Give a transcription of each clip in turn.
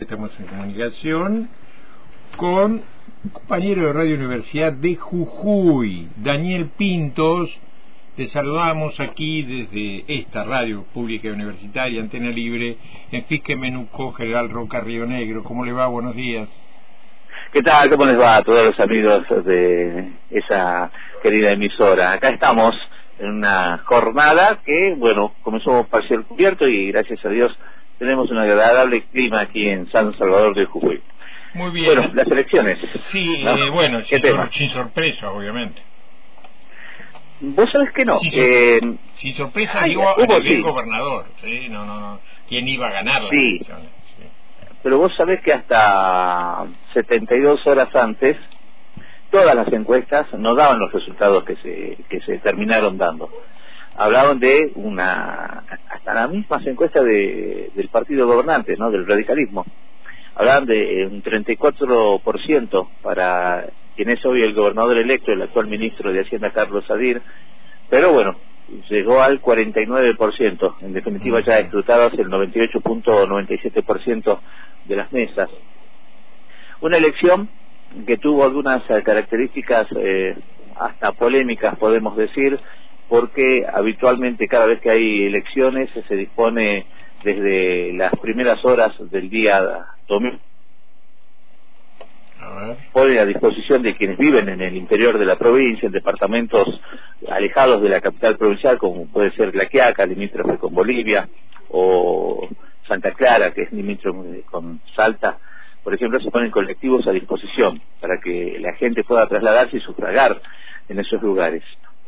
estamos en comunicación con un compañero de Radio Universidad de Jujuy, Daniel Pintos. Te saludamos aquí desde esta radio pública universitaria, Antena Libre, en Fisque Menuco, General Roca, Río Negro. ¿Cómo le va? Buenos días. ¿Qué tal? ¿Cómo les va a todos los amigos de esa querida emisora? Acá estamos en una jornada que, bueno, comenzó parcial cubierto y gracias a Dios tenemos un agradable clima aquí en San Salvador de Jujuy. Muy bien. Bueno, las elecciones. Sí, ¿no? Bueno, tema? Sin sorpresa, obviamente. Vos sabés que no. Sin sorpresa, hubo a nivel sí. gobernador. Sí, no. ¿Quién iba a ganar las sí. elecciones? Sí. Pero vos sabés que hasta 72 horas antes todas las encuestas no daban los resultados que se terminaron dando. Hablaban de hasta las mismas encuestas del partido gobernante, ¿no? Del radicalismo. Hablaban de un 34% para quien es hoy el gobernador electo, el actual ministro de Hacienda, Carlos Sadir, pero bueno, llegó al 49%, en definitiva ya escrutados el 98.97% de las mesas. Una elección que tuvo algunas características hasta polémicas, podemos decir, porque habitualmente cada vez que hay elecciones se dispone desde las primeras horas del día domingo, pone a disposición de quienes viven en el interior de la provincia, en departamentos alejados de la capital provincial, como puede ser La Quiaca, limítrofe con Bolivia, o Santa Clara, que es limítrofe con Salta, por ejemplo, se ponen colectivos a disposición para que la gente pueda trasladarse y sufragar en esos lugares.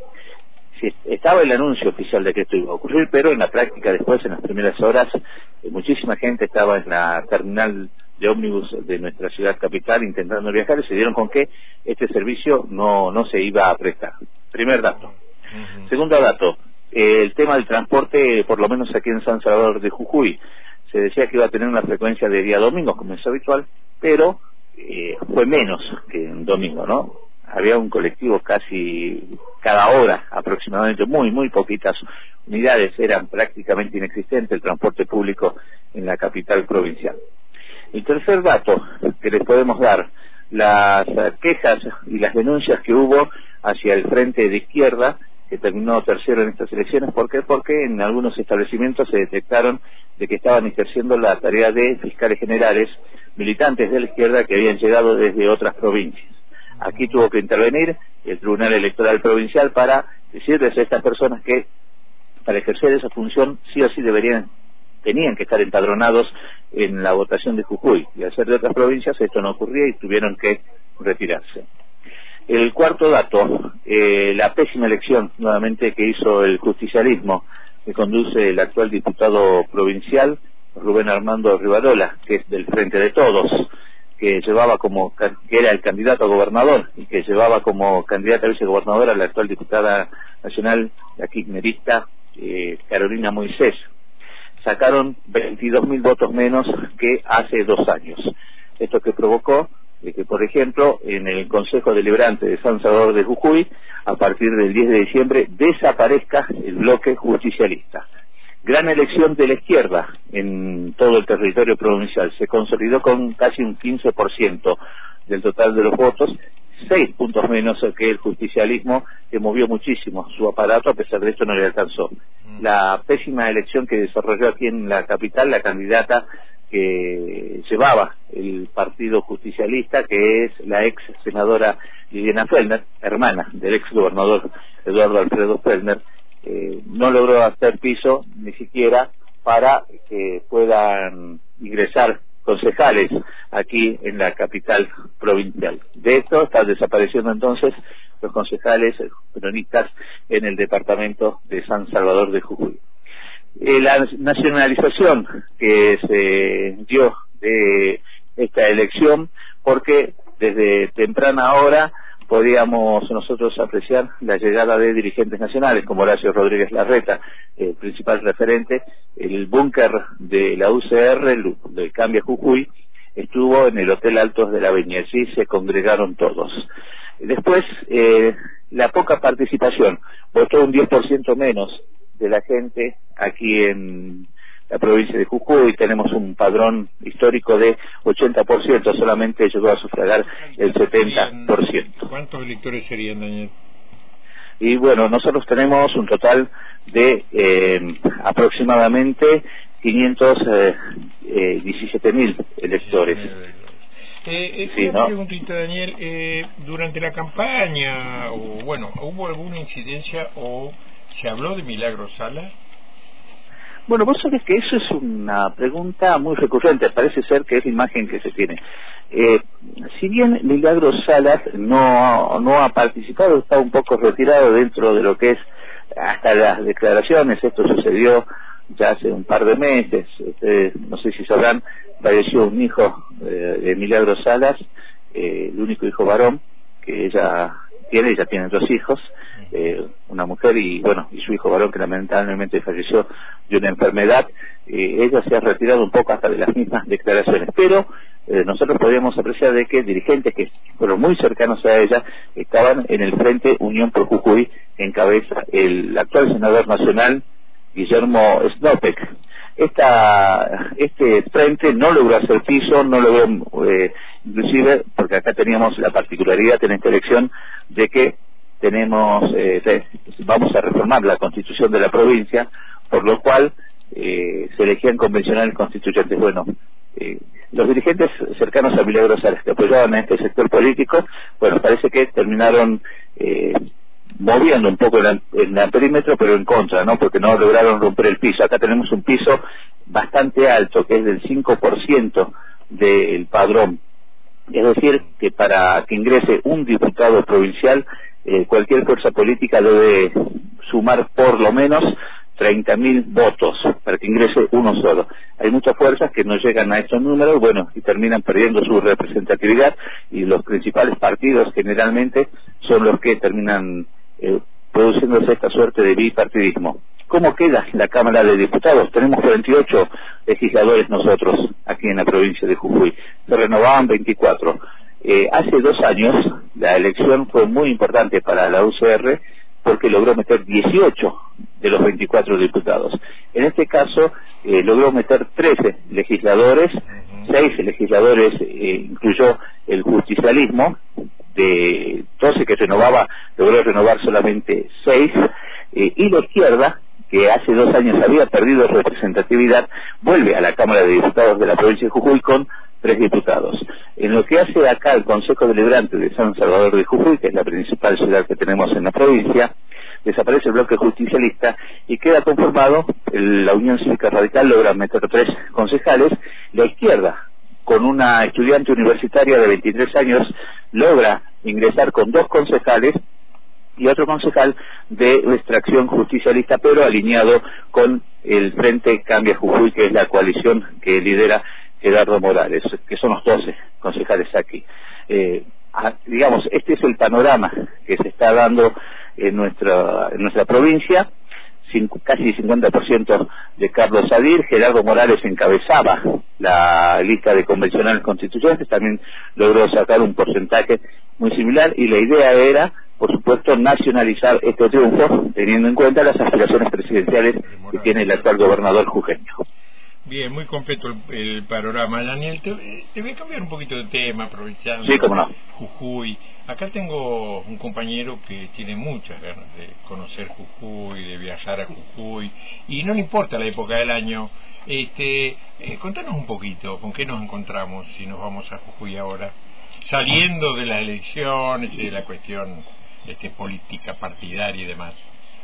Sí, estaba el anuncio oficial de que esto iba a ocurrir, pero en la práctica después, en las primeras horas, muchísima gente estaba en la terminal de ómnibus de nuestra ciudad capital intentando viajar y se dieron con que este servicio no se iba a prestar. Primer dato. Segundo dato, el tema del transporte, por lo menos aquí en San Salvador de Jujuy, se decía que iba a tener una frecuencia de día domingo, como es habitual, pero fue menos que un domingo, ¿no? Había un colectivo casi cada hora aproximadamente, muy poquitas unidades, eran prácticamente inexistente el transporte público en la capital provincial. El tercer dato que les podemos dar, las quejas y las denuncias que hubo hacia el frente de izquierda, que terminó tercero en estas elecciones. ¿Por qué? Porque en algunos establecimientos se detectaron de que estaban ejerciendo la tarea de fiscales generales, militantes de la izquierda que habían llegado desde otras provincias. Aquí tuvo que intervenir el Tribunal Electoral Provincial para decirles a estas personas que para ejercer esa función sí o sí tenían que estar empadronados en la votación de Jujuy, y al ser de otras provincias esto no ocurría y tuvieron que retirarse. El cuarto dato, la pésima elección nuevamente que hizo el justicialismo, que conduce el actual diputado provincial, Rubén Armando Rivarola, que es del Frente de Todos, que era el candidato a gobernador y que llevaba como candidata a vicegobernadora a la actual diputada nacional, la kirchnerista Carolina Moisés. Sacaron 22.000 votos menos que hace 2 años. Esto que provocó de que, por ejemplo, en el Consejo Deliberante de San Salvador de Jujuy, a partir del 10 de diciembre, desaparezca el bloque justicialista. Gran elección de la izquierda en todo el territorio provincial. Se consolidó con casi un 15% del total de los votos, 6 puntos menos que el justicialismo, que movió muchísimo su aparato, a pesar de esto no le alcanzó. La pésima elección que desarrolló aquí en la capital, la candidata que llevaba el partido justicialista, que es la ex senadora Liliana Fellner, hermana del ex gobernador Eduardo Alfredo Fellner, no logró hacer piso ni siquiera para que puedan ingresar concejales aquí en la capital provincial. De esto están desapareciendo entonces los concejales peronistas en el departamento de San Salvador de Jujuy. La nacionalización que se dio de esta elección, porque desde temprana hora podíamos nosotros apreciar la llegada de dirigentes nacionales como Horacio Rodríguez Larreta, el principal referente. El búnker de la UCR, del Cambia Jujuy, estuvo en el Hotel Altos de la Viña, allí se congregaron todos. Después, la poca participación, votó un 10% menos de la gente aquí en la provincia de Jujuy. Tenemos un padrón histórico de 80%, solamente llegó a sufragar el 70%. ¿Cuántos electores serían, Daniel? Y bueno, nosotros tenemos un total de aproximadamente 517.000 electores. Sí, una preguntita, Daniel. Durante la campaña, o bueno, ¿hubo alguna incidencia o se habló de Milagro Sala? Bueno, vos sabés que eso es una pregunta muy recurrente, parece ser que es la imagen que se tiene. Si bien Milagro Salas no ha participado, está un poco retirado dentro de lo que es hasta las declaraciones. Esto sucedió ya hace un par de meses. No sé si sabrán, falleció un hijo de Milagro Salas, el único hijo varón que ella tiene 2 hijos, una mujer y su hijo varón, que lamentablemente falleció de una enfermedad. Ella se ha retirado un poco hasta de las mismas declaraciones, pero nosotros podíamos apreciar de que dirigentes que fueron muy cercanos a ella estaban en el Frente Unión por Jujuy, que encabeza el actual senador nacional Guillermo Snopek. Este frente no logró hacer piso, no logró, inclusive, porque acá teníamos la particularidad en esta elección de que vamos a reformar la constitución de la provincia, por lo cual se elegían convencionales constituyentes. Bueno, los dirigentes cercanos a Milagro Salas que apoyaban a este sector político, bueno, parece que terminaron moviendo un poco el perímetro, pero en contra, ¿no? Porque no lograron romper el piso. Acá tenemos un piso bastante alto, que es del 5% del padrón. Es decir, que para que ingrese un diputado provincial, cualquier fuerza política debe sumar por lo menos 30.000 votos para que ingrese uno solo. Hay muchas fuerzas que no llegan a estos números, bueno, y terminan perdiendo su representatividad, y los principales partidos generalmente son los que terminan produciéndose esta suerte de bipartidismo. ¿Cómo queda la Cámara de Diputados? Tenemos 48 legisladores nosotros aquí en la provincia de Jujuy. Se renovaban 24. Hace 2 años la elección fue muy importante para la UCR porque logró meter 18 de los 24 diputados. En este caso logró meter 13 legisladores, 6 legisladores incluyó el justicialismo. De 12 que renovaba, logró renovar solamente 6, y la izquierda, que hace 2 años había perdido representatividad, vuelve a la Cámara de Diputados de la provincia de Jujuy con 3 diputados. En lo que hace acá el Consejo Deliberante de San Salvador de Jujuy, que es la principal ciudad que tenemos en la provincia, desaparece el bloque justicialista y queda conformado, la Unión Cívica Radical logra meter 3 concejales, la izquierda, con una estudiante universitaria de 23 años, logra ingresar con 2 concejales y otro concejal de extracción justicialista, pero alineado con el Frente Cambia Jujuy, que es la coalición que lidera Gerardo Morales, que son los 12 concejales aquí. Digamos, este es el panorama que se está dando en nuestra provincia. Casi 50% de Carlos Sadir. Gerardo Morales encabezaba la lista de convencionales constituyentes, también logró sacar un porcentaje muy similar, y la idea era, por supuesto, nacionalizar este triunfo, teniendo en cuenta las aspiraciones presidenciales que tiene el actual gobernador jujeño. Bien, muy completo el panorama. Daniel, te voy a cambiar un poquito de tema, aprovechando. Sí, cómo no. Jujuy. Acá tengo un compañero que tiene muchas ganas de conocer Jujuy, de viajar a Jujuy, y no le importa la época del año. Contanos un poquito, ¿con qué nos encontramos si nos vamos a Jujuy ahora? Saliendo de las elecciones y de la cuestión política partidaria y demás.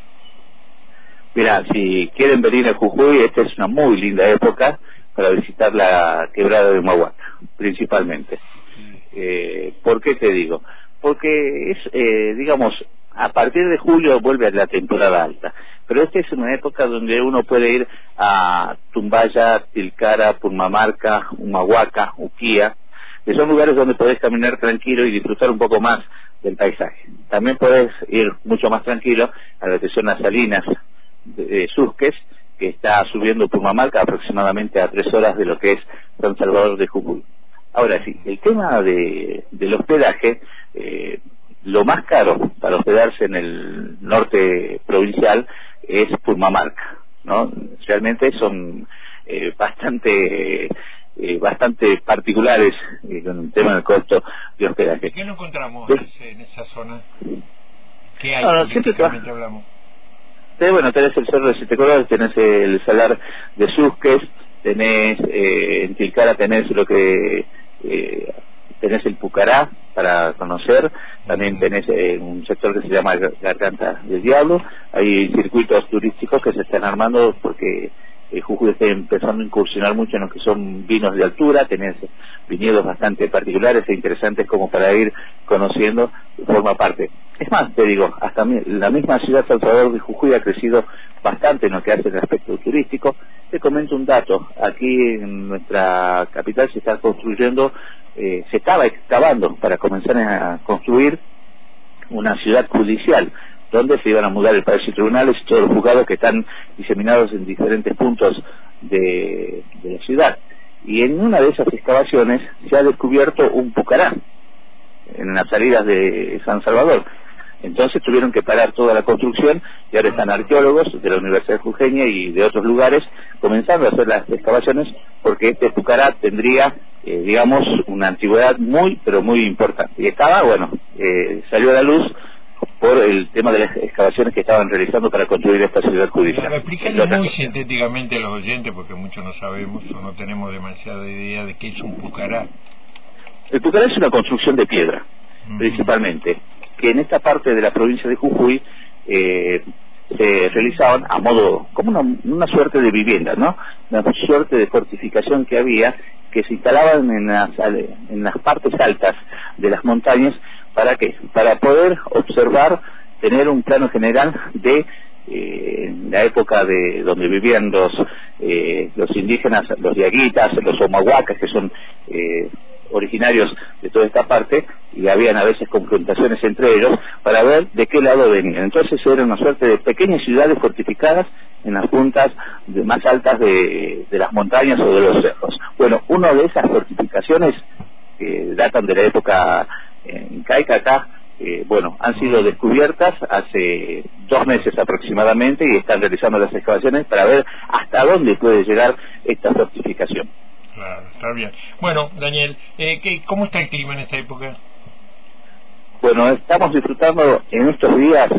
Mirá, si quieren venir a Jujuy, esta es una muy linda época para visitar la quebrada de Humahuaca, principalmente. ¿Por qué te digo? Porque es, digamos, a partir de julio vuelve a la temporada alta, pero esta es una época donde uno puede ir a Tumbaya, Tilcara, Purmamarca, Humahuaca, Uquía, que son lugares donde podés caminar tranquilo y disfrutar un poco más del paisaje. También podés ir mucho más tranquilo a lo que son las salinas de Susques, que está subiendo Purmamarca aproximadamente a 3 horas de lo que es San Salvador de Jujuy. Ahora sí, el tema del hospedaje, lo más caro para hospedarse en el norte provincial es Purmamarca, ¿no? Realmente son bastante particulares con el tema del costo de hospedaje. ¿Qué nos encontramos en esa zona? ¿Qué hay? No, Turísticamente hablamos. Bueno, tenés el Cerro de Siete Colores, tenés el Salar de Susques, tenés en Tilcara tenés lo que tenés el Pucará para conocer, también tenés un sector que se llama Garganta del Diablo. Hay circuitos turísticos que se están armando porque Jujuy está empezando a incursionar mucho en lo que son vinos de altura, tenés viñedos bastante particulares e interesantes como para ir conociendo, forma parte. Es más, te digo, hasta la misma ciudad San Salvador de Jujuy ha crecido bastante en lo que hace el aspecto turístico. Te comento un dato, aquí en nuestra capital se está construyendo, se estaba excavando para comenzar a construir una ciudad judicial, donde se iban a mudar el Palacio de Tribunales y todos los juzgados que están diseminados en diferentes puntos de la ciudad. Y en una de esas excavaciones se ha descubierto un pucará en las salidas de San Salvador. Entonces tuvieron que parar toda la construcción y ahora están arqueólogos de la Universidad Jujeña y de otros lugares comenzando a hacer las excavaciones porque este pucará tendría, digamos, una antigüedad muy, pero muy importante. Y estaba, salió a la luz por el tema de las excavaciones que estaban realizando para construir esta ciudad judicial. Explícale muy sintéticamente a los oyentes, porque muchos no sabemos o no tenemos demasiada idea de qué es un pucará. El pucará es una construcción de piedra, principalmente, que en esta parte de la provincia de Jujuy se realizaban a modo, como una suerte de vivienda, ¿no? Una suerte de fortificación que había, que se instalaban en las partes altas de las montañas. ¿Para qué? Para poder observar, tener un plano general de la época de donde vivían los indígenas, los diaguitas, los omahuacas, que son originarios de toda esta parte, y habían a veces confrontaciones entre ellos para ver de qué lado venían. Entonces era una suerte de pequeñas ciudades fortificadas en las puntas más altas de las montañas o de los cerros. Bueno, una de esas fortificaciones datan de la época incaica acá, han sido descubiertas hace 2 meses aproximadamente y están realizando las excavaciones para ver hasta dónde puede llegar esta fortificación. Claro, está bien. Bueno, Daniel, ¿cómo está el clima en esta época? Bueno, estamos disfrutando en estos días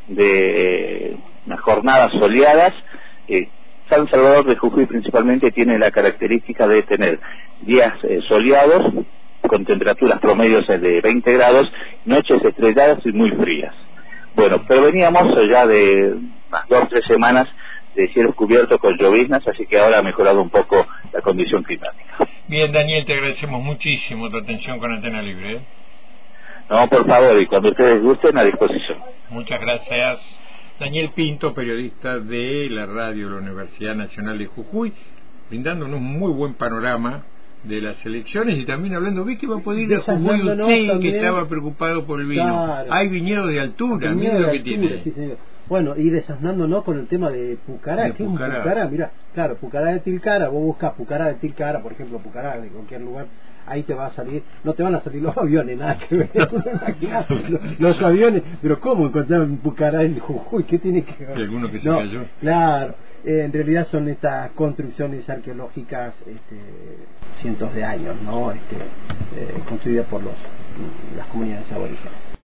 de unas jornadas soleadas. San Salvador de Jujuy principalmente tiene la característica de tener días soleados, con temperaturas promedios de 20 grados, noches estrelladas y muy frías. Bueno, pero veníamos ya de unas 2 o 3 semanas de cielos cubiertos con lloviznas, así que ahora ha mejorado un poco la condición climática. Bien, Daniel, te agradecemos muchísimo tu atención con Antena Libre. No, por favor, y cuando ustedes gusten, a disposición. Muchas gracias. Daniel Pinto, periodista de la radio de la Universidad Nacional de Jujuy, brindándonos un muy buen panorama de las elecciones y también hablando, vi que va a poder ir a Jujuy usted, que estaba preocupado por el vino. Claro. Hay viñedos de altura, mira lo que tiene. Sí, señor. Bueno, y desasnándonos con el tema de Pucará. ¿Qué es un Pucará? Mira, claro, Pucará de Tilcara, vos buscas Pucará de Tilcara, por ejemplo, Pucará de cualquier lugar, ahí te va a salir, no te van a salir los aviones, nada que ver. los aviones, pero ¿cómo encontrar un Pucará en Jujuy? ¿Qué tiene que ver? ¿Alguno que se cayó? Claro. En realidad son estas construcciones arqueológicas cientos de años, ¿no? Construidas por las comunidades aborígenes.